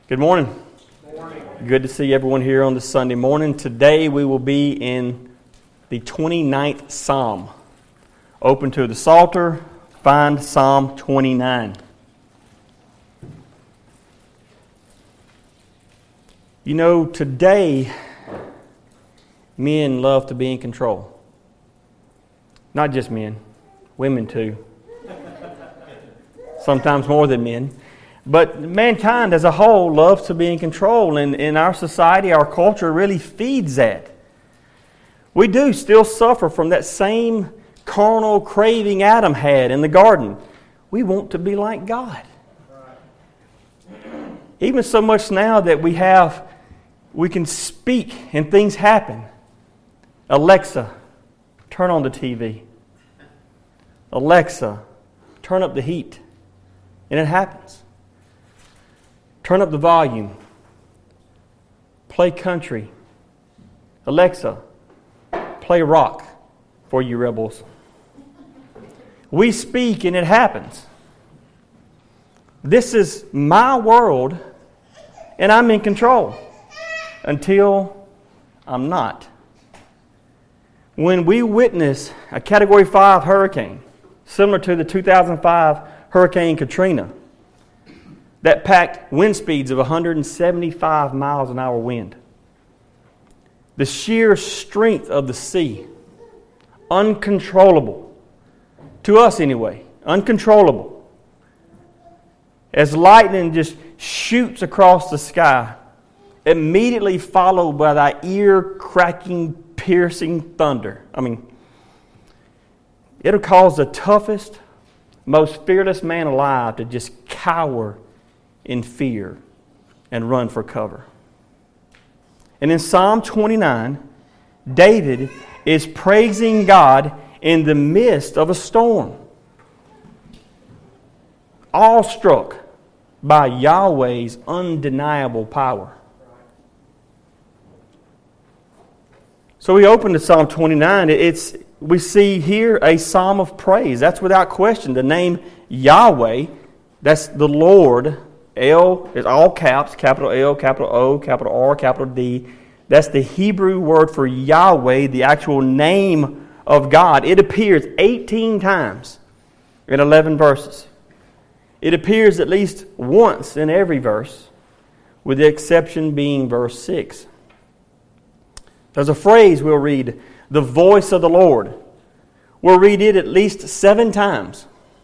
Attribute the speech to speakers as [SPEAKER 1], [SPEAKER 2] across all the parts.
[SPEAKER 1] Good morning. Good to see everyone here on this Sunday morning. Today we will be in the 29th Psalm. Open to the Psalter, find Psalm 29. You know, today men love to be in control. Not just men, women too. Sometimes more than men. But mankind as a whole loves to be in control, and in our society, our culture really feeds that. We do still suffer from that same carnal craving Adam had in the garden. We want to be like God. Even so much now that we can speak and things happen. Alexa, turn on the TV. Alexa, turn up the heat. And it happens. Turn up the volume. Play country. Alexa, play rock for you rebels. We speak and it happens. This is my world and I'm in control until I'm not. When we witness a Category 5 hurricane, similar to the 2005 Hurricane Katrina, that packed wind speeds of 175 miles an hour wind. The sheer strength of the sea, uncontrollable. To us anyway, uncontrollable. As lightning just shoots across the sky, immediately followed by that ear-cracking, piercing thunder. It'll cause the toughest, most fearless man alive to just cower in fear and run for cover. And in Psalm 29, David is praising God in the midst of a storm, awestruck by Yahweh's undeniable power. So we open to Psalm 29. We see here a psalm of praise. That's without question. The name Yahweh, that's the Lord. L is all caps, capital L, capital O, capital R, capital D. That's the Hebrew word for Yahweh, the actual name of God. It appears 18 times in 11 verses. It appears at least once in every verse, with the exception being verse 6. There's a phrase we'll read, the voice of the Lord. We'll read it at least 7 times.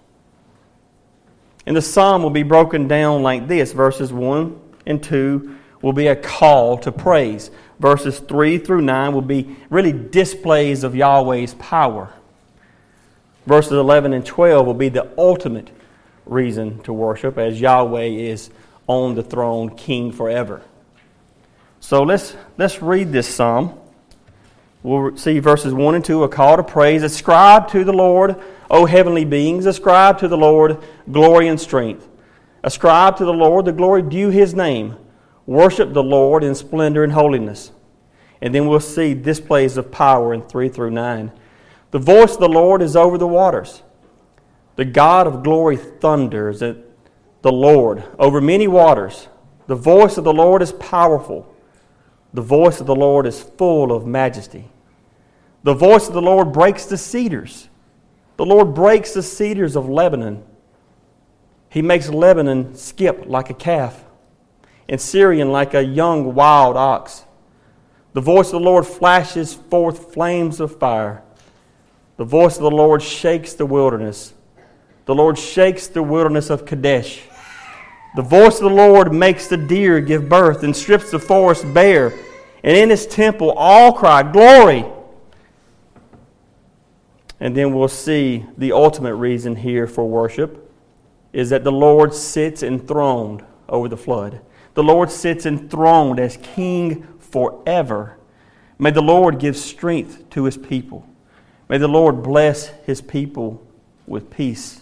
[SPEAKER 1] And the psalm will be broken down like this. Verses 1 and 2 will be a call to praise. Verses 3 through 9 will be really displays of Yahweh's power. Verses 11 and 12 will be the ultimate reason to worship, as Yahweh is on the throne, king forever. So let's read this psalm. We'll see verses 1 and 2, a call to praise. Ascribe to the Lord, O heavenly beings. Ascribe to the Lord glory and strength. Ascribe to the Lord the glory due His name. Worship the Lord in splendor and holiness. And then we'll see displays of power in 3 through 9. The voice of the Lord is over the waters. The God of glory thunders at the Lord over many waters. The voice of the Lord is powerful. The voice of the Lord is full of majesty. The voice of the Lord breaks the cedars. The Lord breaks the cedars of Lebanon. He makes Lebanon skip like a calf, and Syrian like a young wild ox. The voice of the Lord flashes forth flames of fire. The voice of the Lord shakes the wilderness. The Lord shakes the wilderness of Kadesh. The voice of the Lord makes the deer give birth and strips the forest bare. And in His temple all cry, glory! And then we'll see the ultimate reason here for worship is that the Lord sits enthroned over the flood. The Lord sits enthroned as King forever. May the Lord give strength to His people. May the Lord bless His people with peace.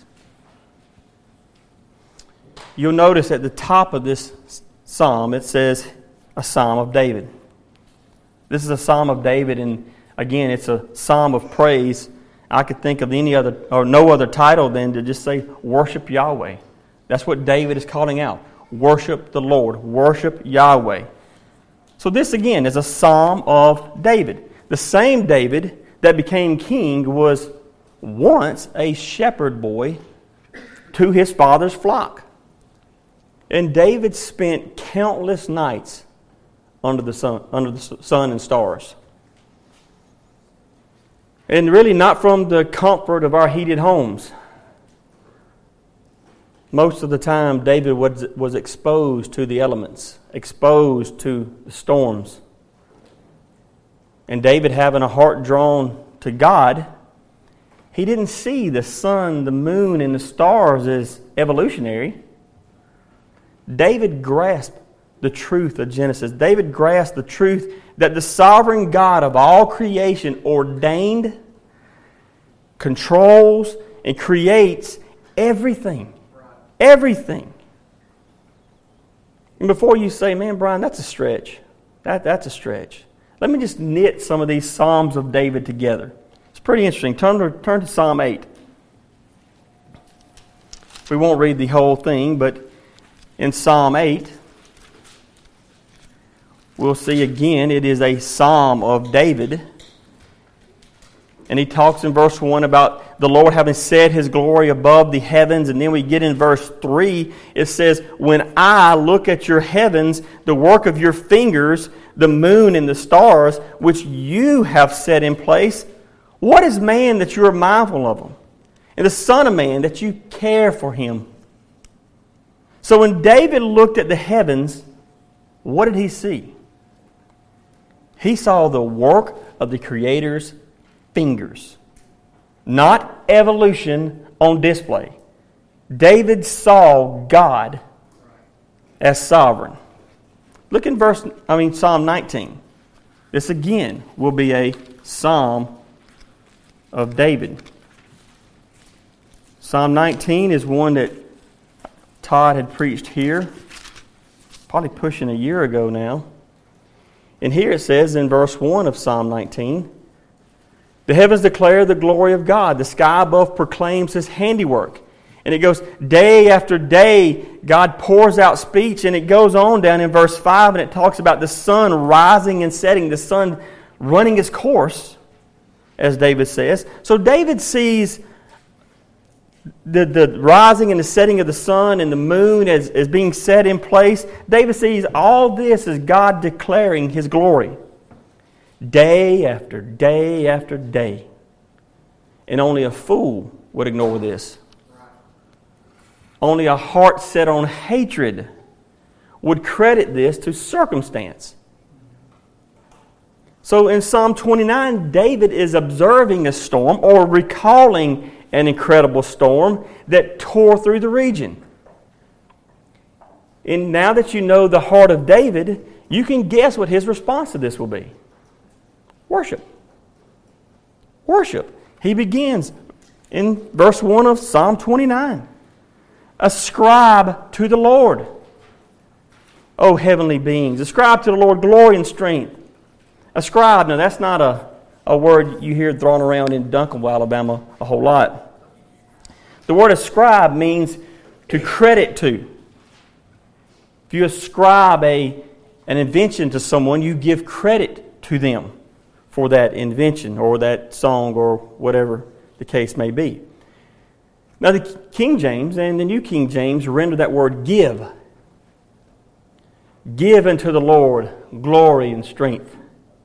[SPEAKER 1] You'll notice at the top of this psalm it says a psalm of David. This is a psalm of David, and again it's a psalm of praise. I could think of no other title than to just say worship Yahweh. That's what David is calling out. worship the Lord, worship Yahweh. So this again is a psalm of David. The same David that became king was once a shepherd boy to his father's flock. And David spent countless nights under the sun and stars. And really not from the comfort of our heated homes. Most of the time, David was exposed to the elements, exposed to the storms. And David, having a heart drawn to God, he didn't see the sun, the moon, and the stars as evolutionary. David grasped the truth of Genesis. David grasped the truth that the sovereign God of all creation ordained, controls, and creates everything. Everything. And before you say, man, Brian, that's a stretch. That's a stretch. Let me just knit some of these Psalms of David together. It's pretty interesting. Turn to Psalm 8. We won't read the whole thing, but in Psalm 8, we'll see again it is a Psalm of David. And he talks in verse 1 about the Lord having set His glory above the heavens. And then we get in verse 3, it says, when I look at your heavens, the work of your fingers, the moon and the stars, which you have set in place, what is man that you are mindful of him? And the Son of Man that you care for him? So when David looked at the heavens, what did he see? He saw the work of the Creator's fingers, not evolution on display. David saw God as sovereign. Look in Psalm 19. This again will be a psalm of David. Psalm 19 is one that Todd had preached here, probably pushing a year ago now. And here it says in verse 1 of Psalm 19, the heavens declare the glory of God. The sky above proclaims His handiwork. And it goes, day after day, God pours out speech. And it goes on down in verse 5, and it talks about the sun rising and setting, the sun running its course, as David says. So David sees the rising and the setting of the sun and the moon as being set in place. David sees all this as God declaring His glory. Day after day after day. And only a fool would ignore this. Only a heart set on hatred would credit this to circumstance. So in Psalm 29, David is observing a storm or recalling an incredible storm that tore through the region. And now that you know the heart of David, you can guess what his response to this will be. Worship. Worship. He begins in verse 1 of Psalm 29. Ascribe to the Lord, O heavenly beings. Ascribe to the Lord glory and strength. Ascribe. Now that's not a word you hear thrown around in Duncanville, Alabama a whole lot. The word ascribe means to credit to. If you ascribe an invention to someone, you give credit to them for that invention or that song or whatever the case may be. Now the King James and the New King James render that word give. Give unto the Lord glory and strength.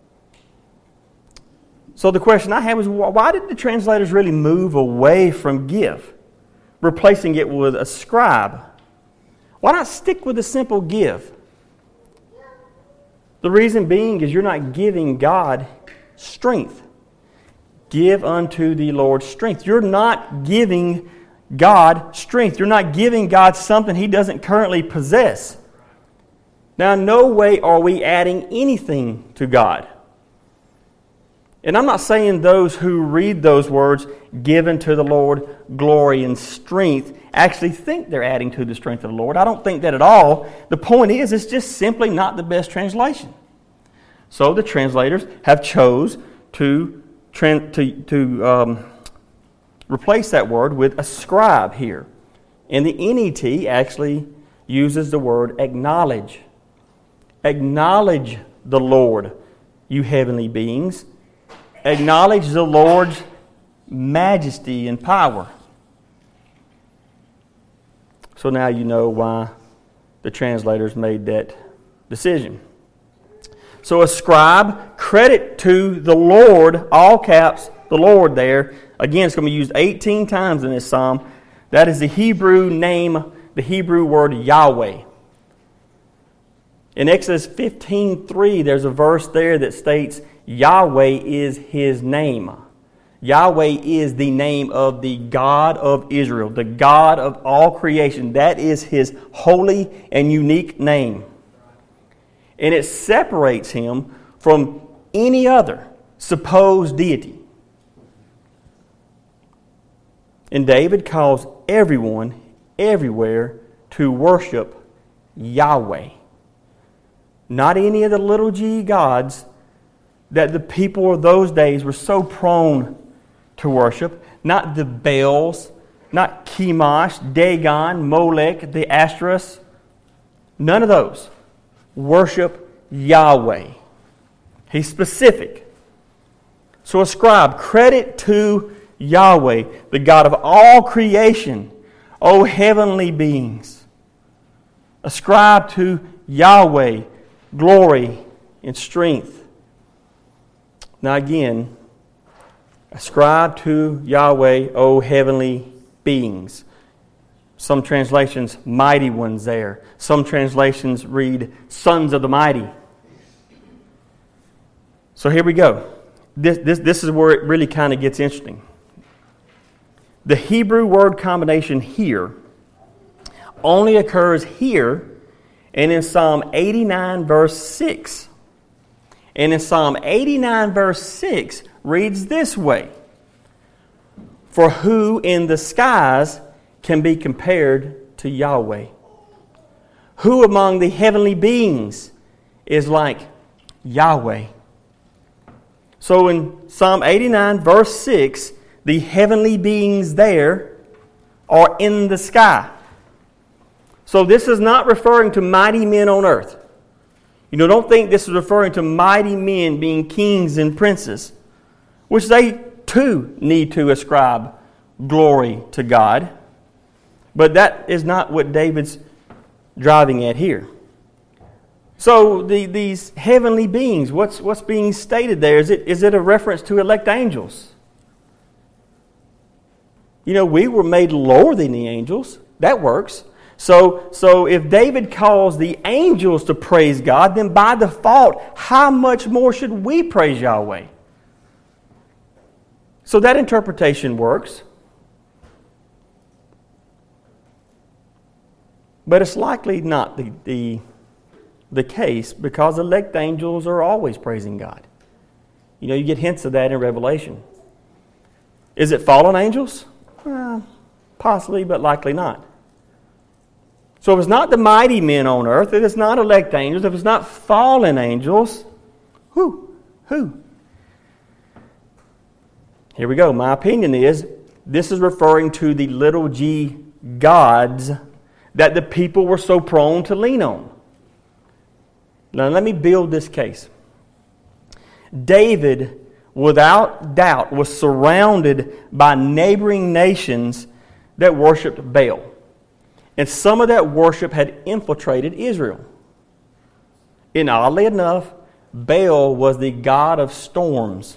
[SPEAKER 1] So the question I have is, why did the translators really move away from give, replacing it with ascribe? Why not stick with the simple give? The reason being is you're not giving God strength. Give unto the Lord strength. You're not giving God strength. You're not giving God something He doesn't currently possess. Now, in no way are we adding anything to God. And I'm not saying those who read those words, given to the Lord glory and strength, actually think they're adding to the strength of the Lord. I don't think that at all. The point is, it's just simply not the best translation. So the translators have chose to replace that word with ascribe here. And the NET actually uses the word acknowledge. Acknowledge the Lord, you heavenly beings. Acknowledge the Lord's majesty and power. So now you know why the translators made that decision. So ascribe credit to the Lord, all caps, the Lord there. Again, it's going to be used 18 times in this psalm. That is the Hebrew name, the Hebrew word Yahweh. In Exodus 15:3, there's a verse there that states Yahweh is His name. Yahweh is the name of the God of Israel, the God of all creation. That is His holy and unique name. And it separates Him from any other supposed deity. And David calls everyone, everywhere, to worship Yahweh. Not any of the little g gods that the people of those days were so prone to worship. Not the Baals, not Chemosh, Dagon, Molech, the Ashtoreths. None of those. Worship Yahweh. He's specific. So ascribe credit to Yahweh, the God of all creation, O heavenly beings. Ascribe to Yahweh glory and strength. Now again, ascribe to Yahweh, O heavenly beings. Some translations, mighty ones there. Some translations read, sons of the mighty. So here we go. This is where it really kind of gets interesting. The Hebrew word combination here only occurs here and in Psalm 89 verse 6. And in Psalm 89 verse 6 reads this way. For who in the skies can be compared to Yahweh? Who among the heavenly beings is like Yahweh? So in Psalm 89 verse 6, the heavenly beings there are in the sky. So this is not referring to mighty men on earth. You know, don't think this is referring to mighty men being kings and princes, which they too need to ascribe glory to God. But that is not what David's driving at here. So these heavenly beings, what's being stated there? Is it a reference to elect angels? You know, we were made lower than the angels. That works. So if David calls the angels to praise God, then by default, how much more should we praise Yahweh? So that interpretation works. But it's likely not the case, because elect angels are always praising God. You know, you get hints of that in Revelation. Is it fallen angels? Possibly, but likely not. So if it's not the mighty men on earth, if it's not elect angels, if it's not fallen angels, who? Here we go. My opinion is this is referring to the little g gods that the people were so prone to lean on. Now let me build this case. David, without doubt, was surrounded by neighboring nations that worshipped Baal. And some of that worship had infiltrated Israel. And oddly enough, Baal was the god of storms.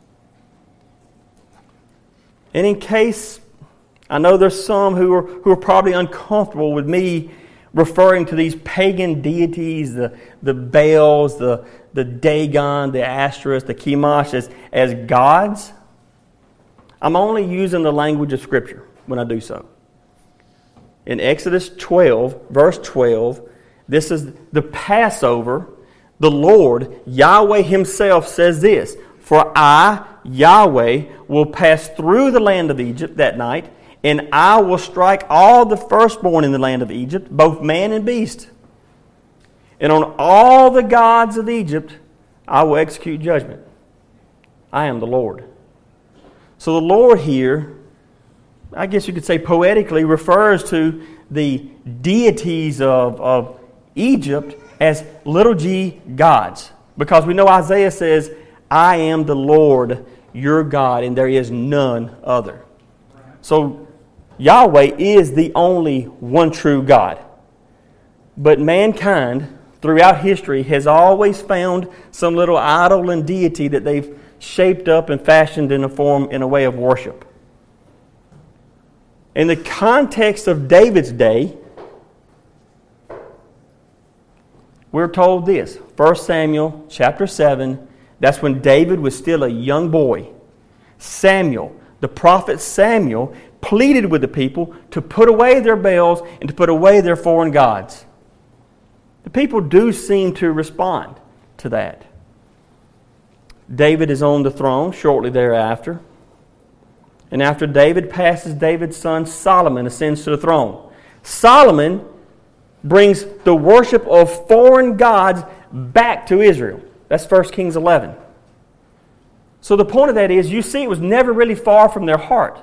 [SPEAKER 1] And in case, I know there's some who are probably uncomfortable with me referring to these pagan deities, the Baals, the Dagon, the Ashtoreth, the Chemosh as gods. I'm only using the language of Scripture when I do so. In Exodus 12, verse 12, this is the Passover. The Lord, Yahweh Himself, says this, For I, Yahweh, will pass through the land of Egypt that night, and I will strike all the firstborn in the land of Egypt, both man and beast. And on all the gods of Egypt I will execute judgment. I am the Lord. So the Lord here, I guess you could say poetically, refers to the deities of Egypt as little g gods. Because we know Isaiah says, I am the Lord your God, and there is none other. So Yahweh is the only one true God. But mankind, throughout history, has always found some little idol and deity that they've shaped up and fashioned in a way of worship. In the context of David's day, we're told this. 1 Samuel chapter 7, that's when David was still a young boy. Samuel, the prophet Samuel, pleaded with the people to put away their Baals and to put away their foreign gods. The people do seem to respond to that. David is on the throne shortly thereafter. And after David passes, David's son Solomon ascends to the throne. Solomon brings the worship of foreign gods back to Israel. That's 1 Kings 11. So the point of that is, you see, it was never really far from their heart.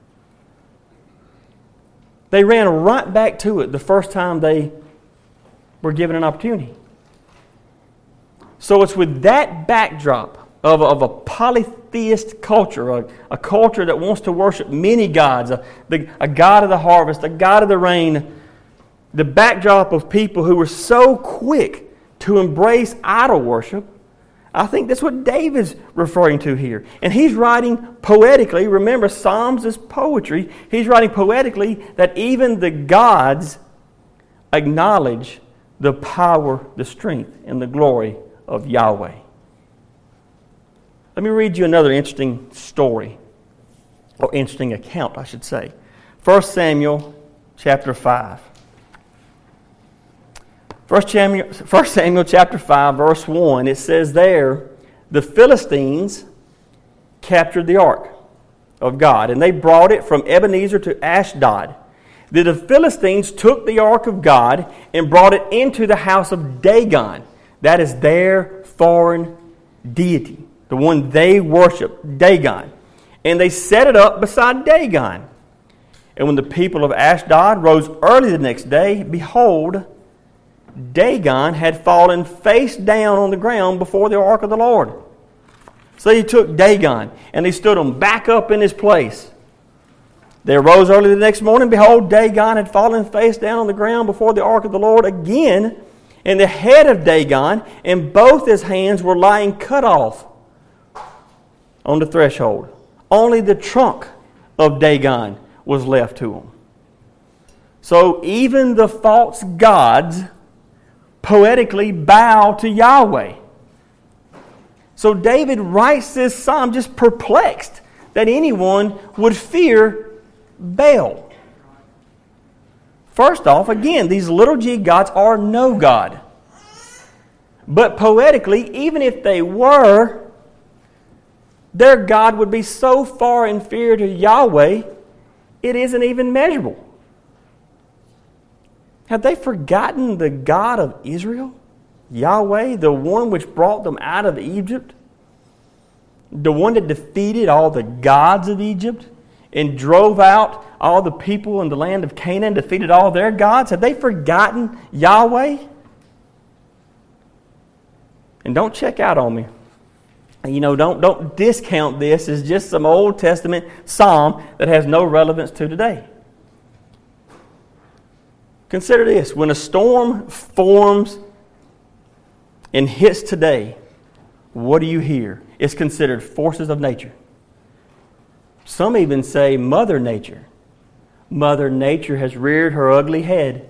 [SPEAKER 1] They ran right back to it the first time they were given an opportunity. So it's with that backdrop of a polytheist culture, a culture that wants to worship many gods, a god of the harvest, a god of the rain, the backdrop of people who were so quick to embrace idol worship. I think that's what David's referring to here. And he's writing poetically. Remember, Psalms is poetry. He's writing poetically that even the gods acknowledge the power, the strength, and the glory of Yahweh. Let me read you another interesting story, or interesting account, I should say. 1 Samuel chapter 5. 1 Samuel chapter 5, verse 1, it says there, the Philistines captured the ark of God, and they brought it from Ebenezer to Ashdod. The Philistines took the ark of God and brought it into the house of Dagon. That is their foreign deity, the one they worship, Dagon. And they set it up beside Dagon. And when the people of Ashdod rose early the next day, behold, Dagon had fallen face down on the ground before the ark of the Lord. So he took Dagon and he stood him back up in his place. They arose early the next morning. Behold, Dagon had fallen face down on the ground before the ark of the Lord again. And the head of Dagon and both his hands were lying cut off on the threshold. Only the trunk of Dagon was left to him. So even the false gods poetically bow to Yahweh. So David writes this psalm just perplexed that anyone would fear Baal. First off, again, these little g gods are no God. But poetically, even if they were, their God would be so far inferior to Yahweh, it isn't even measurable. Have they forgotten the God of Israel? Yahweh, the one which brought them out of Egypt? The one that defeated all the gods of Egypt and drove out all the people in the land of Canaan, defeated all their gods? Have they forgotten Yahweh? And don't check out on me. Don't discount this as just some Old Testament psalm that has no relevance to today. Consider this. When a storm forms and hits today, what do you hear? It's considered forces of nature. Some even say Mother Nature. Mother Nature has reared her ugly head.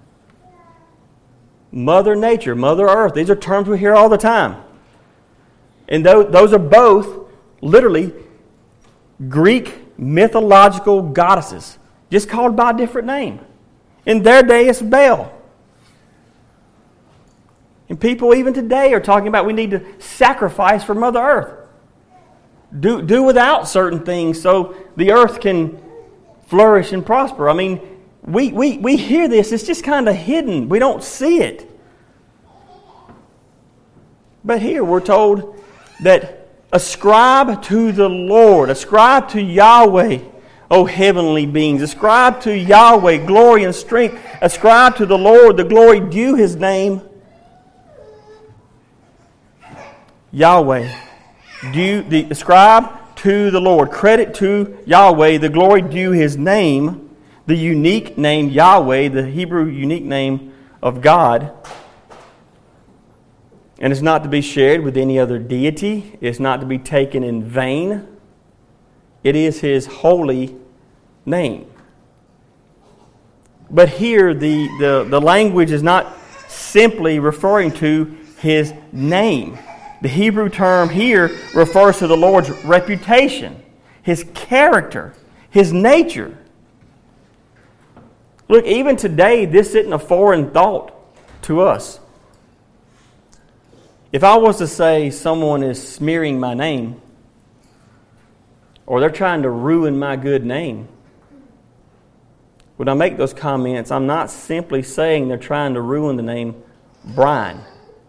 [SPEAKER 1] Mother Nature, Mother Earth, these are terms we hear all the time. And those are both literally Greek mythological goddesses, just called by a different name. In their day, it's Baal. And people even today are talking about we need to sacrifice for Mother Earth. Do without certain things so the earth can flourish and prosper. I mean, we hear this. It's just kind of hidden. We don't see it. But here we're told that ascribe to the Lord, ascribe to Yahweh O heavenly beings. Ascribe to Yahweh glory and strength. Ascribe to the Lord the glory due His name. Yahweh. Ascribe to the Lord. Credit to Yahweh the glory due His name. The unique name Yahweh, the Hebrew unique name of God. And it's not to be shared with any other deity. It's not to be taken in vain. It is His holy name. But here the language is not simply referring to His name. The Hebrew term here refers to the Lord's reputation, His character, His nature. Look, even today, this isn't a foreign thought to us. If I was to say someone is smearing my name, or they're trying to ruin my good name, when I make those comments, I'm not simply saying they're trying to ruin the name Brian.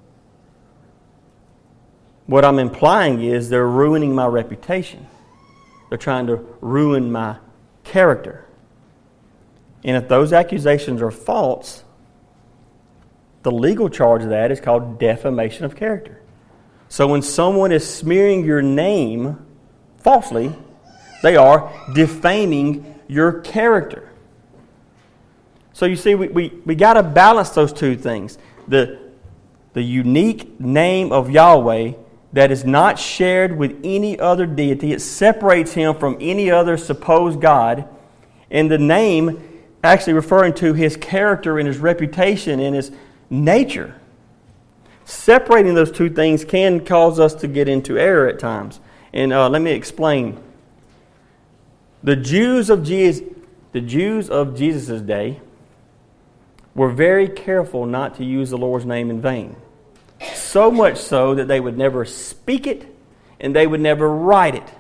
[SPEAKER 1] What I'm implying is they're ruining my reputation. They're trying to ruin my character. And if those accusations are false, the legal charge of that is called defamation of character. So when someone is smearing your name falsely, they are defaming your character. So you see, we got to balance those two things. The unique name of Yahweh that is not shared with any other deity. It separates Him from any other supposed God. And the name actually referring to His character and His reputation and His nature. Separating those two things can cause us to get into error at times. And let me explain. The Jews of Jesus' day were very careful not to use the Lord's name in vain. So much so that they would never speak it and they would never write it.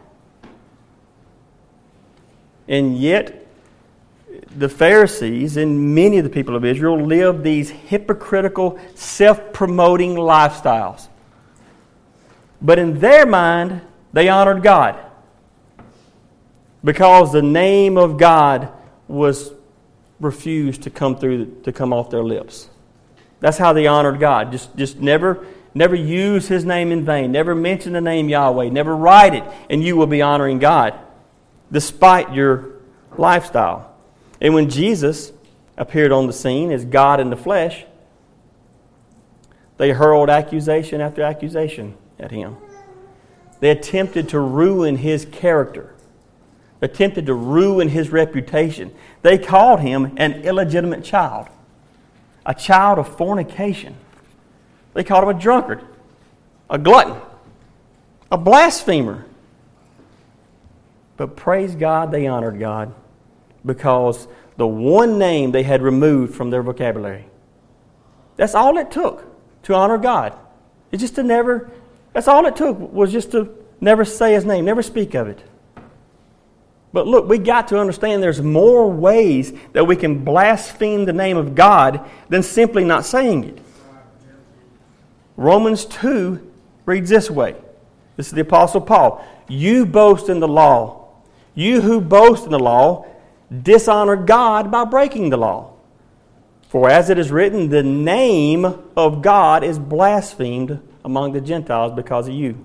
[SPEAKER 1] And yet, the Pharisees and many of the people of Israel lived these hypocritical, self-promoting lifestyles. But in their mind, they honored God because the name of God was refused to come off their lips. That's how they honored God. Just never use His name in vain. Never mention the name Yahweh. Never write it, and you will be honoring God, despite your lifestyle. And when Jesus appeared on the scene as God in the flesh, they hurled accusation after accusation at Him. They attempted to ruin His character. They attempted to ruin His reputation. They called Him an illegitimate child, a child of fornication. They called Him a drunkard, a glutton, a blasphemer. But praise God, they honored God because the one name they had removed from their vocabulary. That's all it took to honor God. That's all it took was just to never say His name, never speak of it. But look, we got to understand there's more ways that we can blaspheme the name of God than simply not saying it. Romans 2 reads this way. This is the Apostle Paul. You boast in the law. You who boast in the law dishonor God by breaking the law. For as it is written, the name of God is blasphemed among the Gentiles because of you.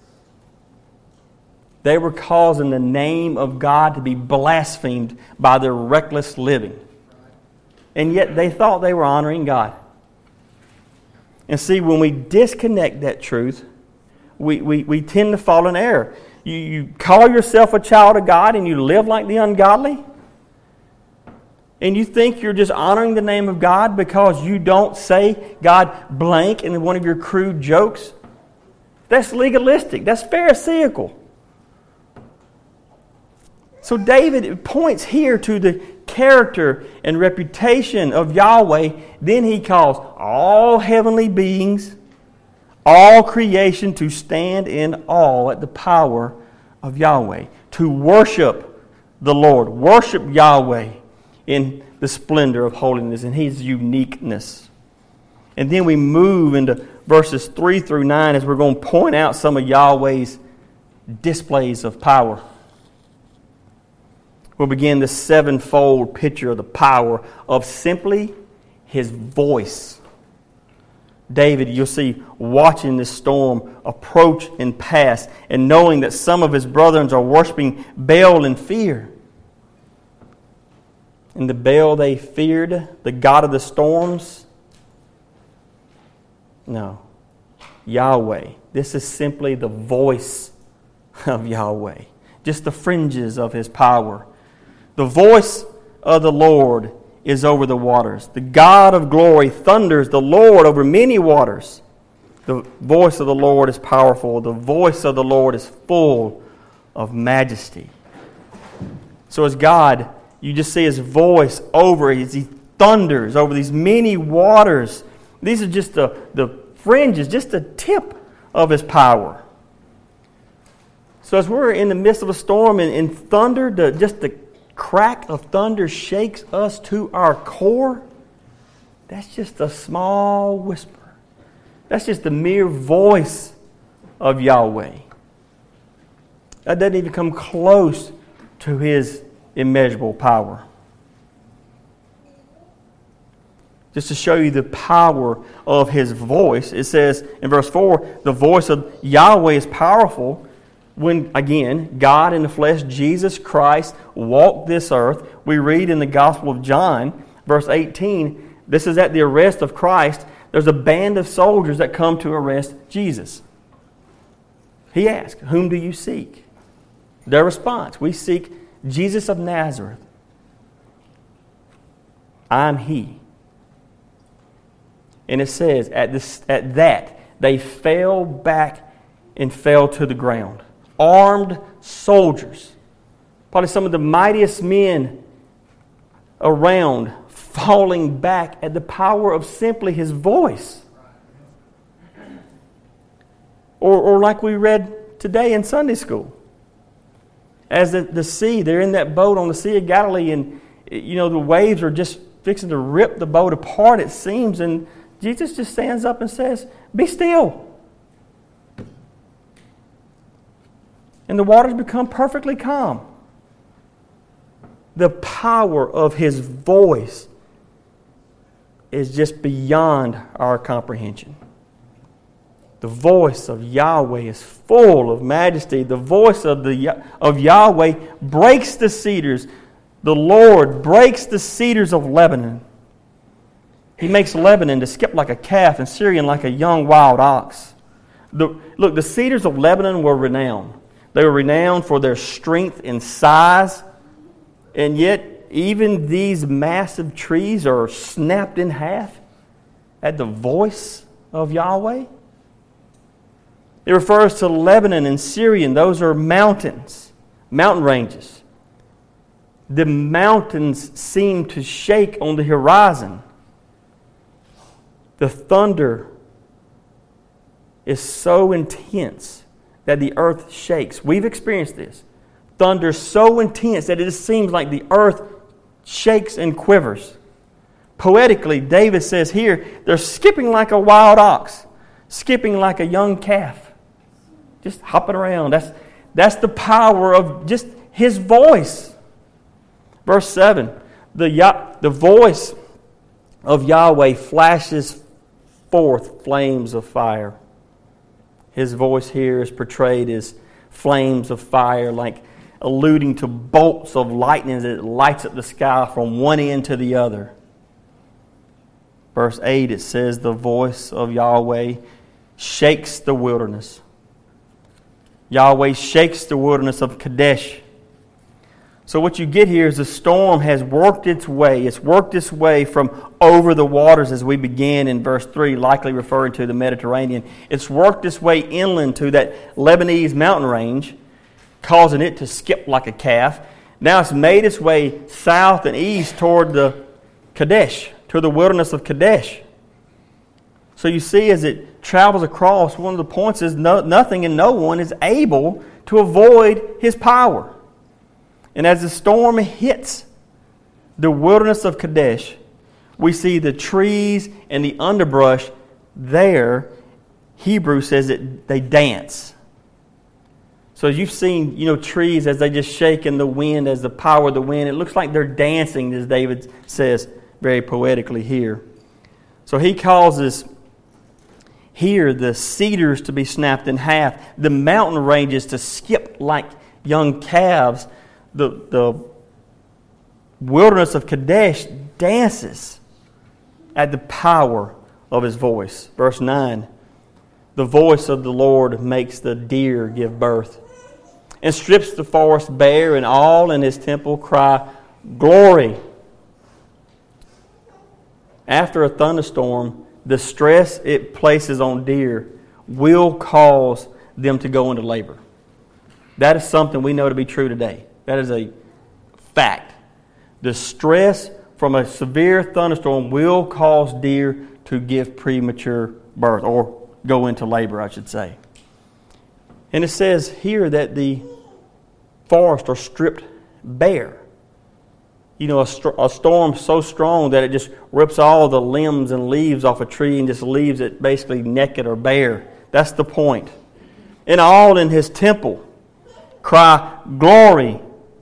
[SPEAKER 1] They were causing the name of God to be blasphemed by their reckless living. And yet they thought they were honoring God. And see, when we disconnect that truth, we tend to fall in error. You call yourself a child of God and you live like the ungodly? And you think you're just honoring the name of God because you don't say God blank in one of your crude jokes? That's legalistic. That's pharisaical. So David points here to the character and reputation of Yahweh. Then he calls all heavenly beings, all creation to stand in awe at the power of Yahweh. To worship the Lord. Worship Yahweh in the splendor of holiness and His uniqueness. And then we move into verses 3 through 9 as we're going to point out some of Yahweh's displays of power. we'll begin the sevenfold picture of the power of simply His voice. David, you'll see, watching this storm approach and pass, and knowing that some of his brethren are worshiping Baal in fear. And the Baal they feared, the god of the storms? No. Yahweh. This is simply the voice of Yahweh. Just the fringes of His power. The voice of the Lord is over the waters. The God of glory thunders, the Lord over many waters. The voice of the Lord is powerful. The voice of the Lord is full of majesty. So as God, you just see His voice over as He thunders over these many waters. These are just the fringes, just the tip of His power. So as we're in the midst of a storm and thunder, just the crack of thunder shakes us to our core, that's just a small whisper. That's just the mere voice of Yahweh. That doesn't even come close to His immeasurable power. Just to show you the power of His voice, it says in verse 4, the voice of Yahweh is powerful. When, again, God in the flesh, Jesus Christ, walked this earth. We read in the Gospel of John, verse 18, this is at the arrest of Christ. There's a band of soldiers that come to arrest Jesus. He asked, "Whom do you seek?" Their response, "We seek Jesus of Nazareth." "I'm He." And it says, at that, they fell back and fell to the ground. Armed soldiers, probably some of the mightiest men around, falling back at the power of simply His voice. Or like we read today in Sunday school. As the sea, they're in that boat on the Sea of Galilee, and the waves are just fixing to rip the boat apart, it seems, and Jesus just stands up and says, "Be still." And the waters become perfectly calm. The power of His voice is just beyond our comprehension. The voice of Yahweh is full of majesty. The voice of Yahweh breaks the cedars. The Lord breaks the cedars of Lebanon. He makes Lebanon to skip like a calf and Syrian like a young wild ox. Look, the cedars of Lebanon were renowned. They were renowned for their strength and size. And yet, even these massive trees are snapped in half at the voice of Yahweh. It refers to Lebanon and Syrian. Those are mountains, mountain ranges. The mountains seem to shake on the horizon. The thunder is so intense that the earth shakes. We've experienced this. Thunder so intense that it just seems like the earth shakes and quivers. Poetically, David says here, they're skipping like a wild ox, skipping like a young calf, just hopping around. That's the power of just His voice. Verse 7, the voice of Yahweh flashes forth flames of fire. His voice here is portrayed as flames of fire, like alluding to bolts of lightning that lights up the sky from one end to the other. Verse 8, it says, the voice of Yahweh shakes the wilderness. Yahweh shakes the wilderness of Kadesh. So what you get here is the storm has worked its way. It's worked its way from over the waters as we began in verse 3, likely referring to the Mediterranean. It's worked its way inland to that Lebanese mountain range, causing it to skip like a calf. Now it's made its way south and east toward the Kadesh, to the wilderness of Kadesh. So you see, as it travels across, one of the points is nothing and no one is able to avoid His power. And as the storm hits the wilderness of Kadesh, we see the trees and the underbrush there. Hebrew says that they dance. So as you've seen, trees as they just shake in the wind, as the power of the wind, it looks like they're dancing, as David says very poetically here. So he causes here the cedars to be snapped in half, the mountain ranges to skip like young calves. The wilderness of Kadesh dances at the power of his voice. Verse 9, the voice of the Lord makes the deer give birth, and strips the forest bare, and all in his temple cry, glory. After a thunderstorm, the stress it places on deer will cause them to go into labor. That is something we know to be true today. That is a fact. The stress from a severe thunderstorm will cause deer to give premature birth, or go into labor, I should say. And it says here that the forests are stripped bare. A storm so strong that it just rips all the limbs and leaves off a tree and just leaves it basically naked or bare. That's the point. And all in his temple cry, glory.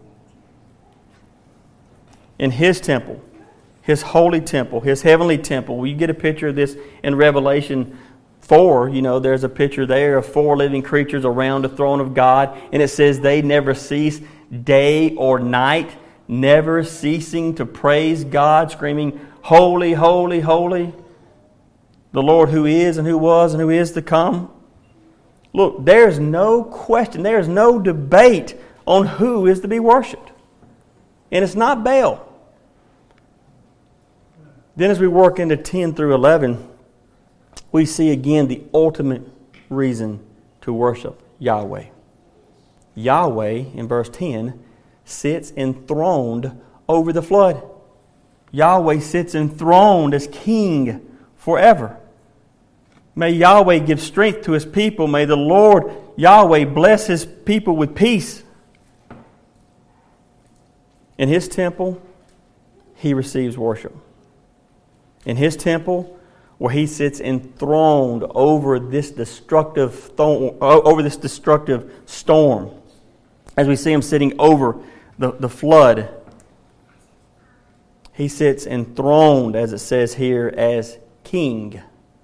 [SPEAKER 1] In his temple, his holy temple, his heavenly temple. You get a picture of this in Revelation 4, there's a picture there of 4 living creatures around the throne of God. And it says they never cease day or night, never ceasing to praise God, screaming, holy, holy, holy, the Lord who is and who was and who is to come. Look, there's no question, there's no debate on who is to be worshipped. And it's not Baal. Then as we work into 10 through 11, we see again the ultimate reason to worship Yahweh. Yahweh, in verse 10, sits enthroned over the flood. Yahweh sits enthroned as king forever. May Yahweh give strength to his people. May the Lord Yahweh bless his people with peace. In his temple, he receives worship. In his temple, where he sits enthroned over this destructive storm, as we see him sitting over the flood, he sits enthroned, as it says here, as king.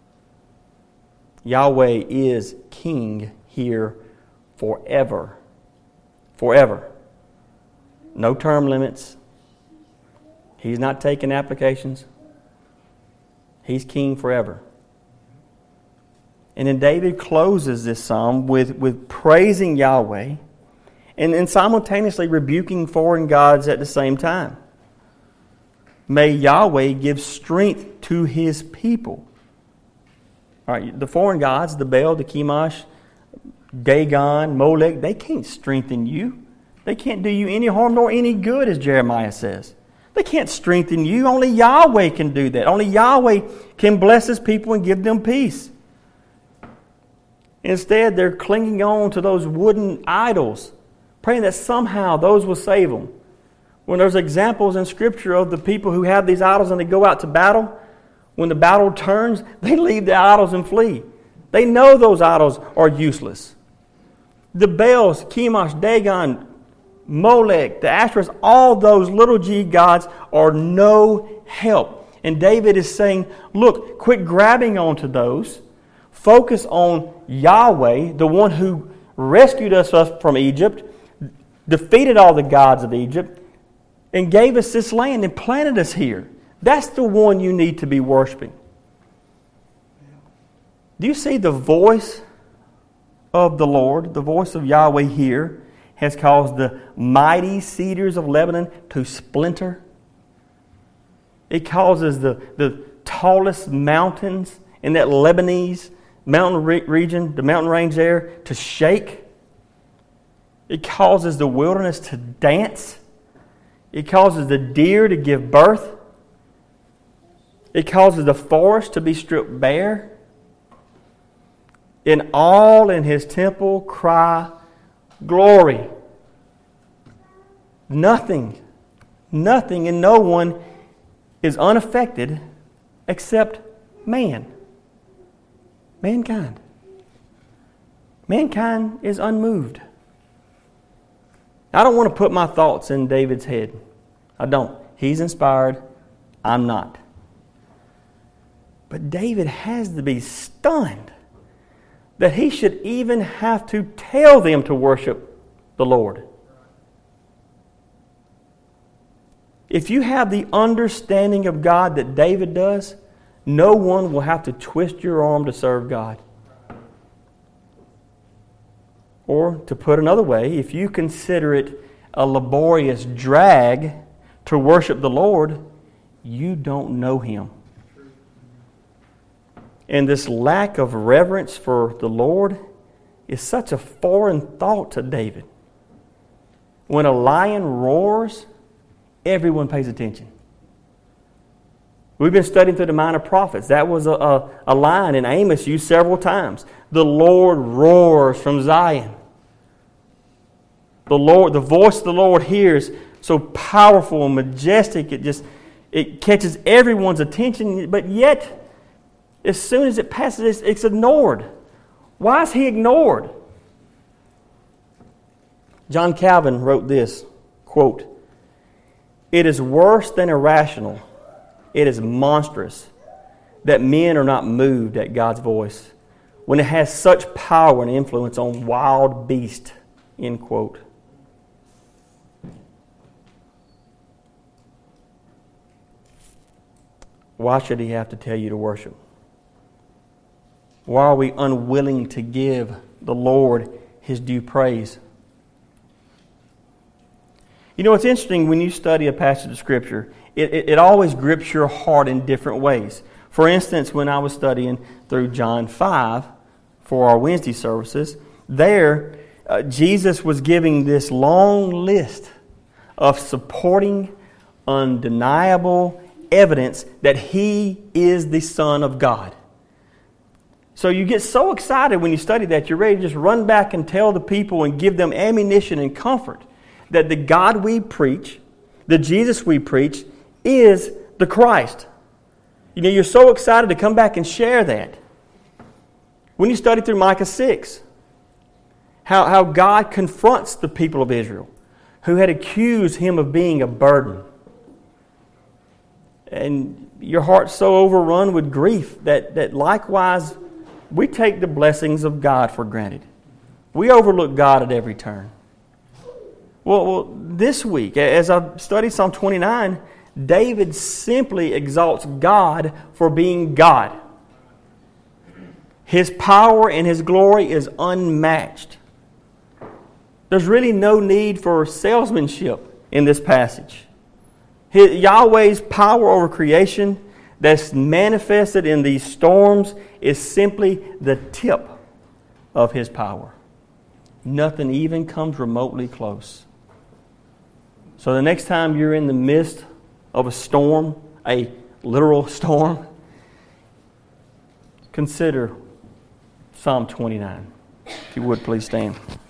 [SPEAKER 1] Yahweh is king here forever. Forever. No term limits. He's not taking applications. He's king forever. And then David closes this psalm with praising Yahweh and simultaneously rebuking foreign gods at the same time. May Yahweh give strength to his people. All right, the foreign gods, the Baal, the Chemosh, Dagon, Molech, they can't strengthen you. They can't do you any harm nor any good, as Jeremiah says. They can't strengthen you. Only Yahweh can do that. Only Yahweh can bless his people and give them peace. Instead, they're clinging on to those wooden idols, praying that somehow those will save them. When there's examples in Scripture of the people who have these idols and they go out to battle, when the battle turns, they leave the idols and flee. They know those idols are useless. The Baals, Chemosh, Dagon, Molech, the Ashtoreths, all those little g gods are no help. And David is saying, look, quit grabbing onto those. Focus on Yahweh, the one who rescued us from Egypt, defeated all the gods of Egypt, and gave us this land and planted us here. That's the one you need to be worshiping. Do you see the voice of the Lord, the voice of Yahweh here, has caused the mighty cedars of Lebanon to splinter? It causes the tallest mountains in that Lebanese mountain region, the mountain range there, to shake. It causes the wilderness to dance. It causes the deer to give birth. It causes the forest to be stripped bare. And all in his temple cry, glory. Nothing and no one is unaffected except man. Mankind. Mankind is unmoved. I don't want to put my thoughts in David's head. I don't. He's inspired. I'm not. But David has to be stunned that he should even have to tell them to worship the Lord. If you have the understanding of God that David does, no one will have to twist your arm to serve God. Or, to put another way, if you consider it a laborious drag to worship the Lord, you don't know Him. And this lack of reverence for the Lord is such a foreign thought to David. When a lion roars, everyone pays attention. We've been studying through the Minor Prophets. That was a line in Amos used several times. The Lord roars from Zion. The voice of the Lord here is so powerful and majestic. It catches everyone's attention, but yet, as soon as it passes, it's ignored. Why is He ignored? John Calvin wrote this, quote, "It is worse than irrational. It is monstrous that men are not moved at God's voice when it has such power and influence on wild beasts." End quote. Why should He have to tell you to worship? Why are we unwilling to give the Lord His due praise? You know, it's interesting when you study a passage of Scripture, it always grips your heart in different ways. For instance, when I was studying through John 5 for our Wednesday services, there Jesus was giving this long list of supporting, undeniable evidence that He is the Son of God. So you get so excited when you study that, you're ready to just run back and tell the people and give them ammunition and comfort that the God we preach, the Jesus we preach, is the Christ. You know, you're so excited to come back and share that. When you study through Micah 6, how God confronts the people of Israel who had accused Him of being a burden. And your heart's so overrun with grief that likewise we take the blessings of God for granted. We overlook God at every turn. Well, this week, as I studied Psalm 29, David simply exalts God for being God. His power and His glory is unmatched. There's really no need for salesmanship in this passage. Yahweh's power over creation that's manifested in these storms is simply the tip of His power. Nothing even comes remotely close. So the next time you're in the midst of a storm, a literal storm, consider Psalm 29. If you would, please stand.